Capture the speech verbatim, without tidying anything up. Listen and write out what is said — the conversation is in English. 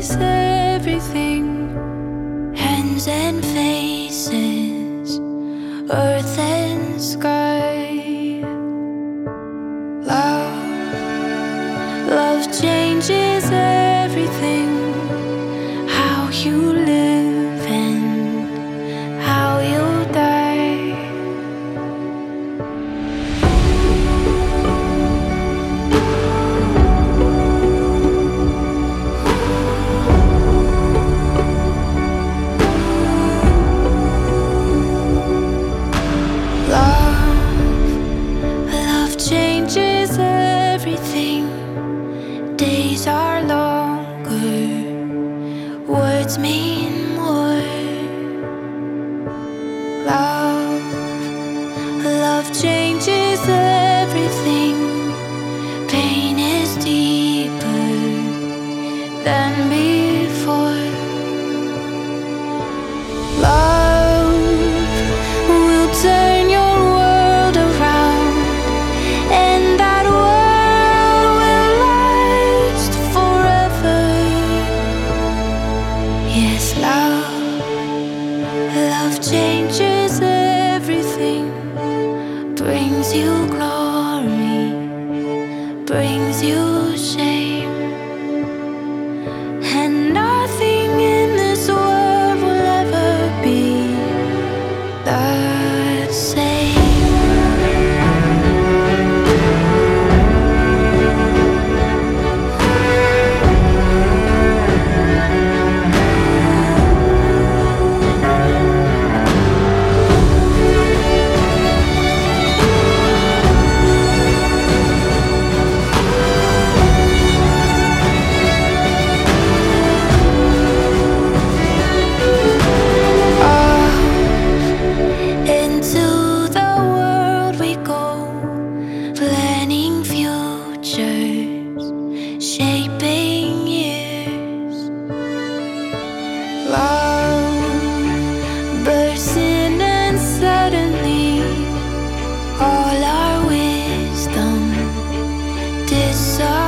changes everything. Hands and faces, earth and sky. Love, love changes everything. How you live and how you die. Love, love changes everything. Days are longer, words mean more. Love, love changes everything. Pain is deeper than before. Love will turn your world around, and that world will last forever. Yes, love, love changes everything. Brings you glory, brings you shame, and nothing in this world will ever be the same. Into the world we go, planning futures, shaping years. Love bursts in, and suddenly all our wisdom disappears.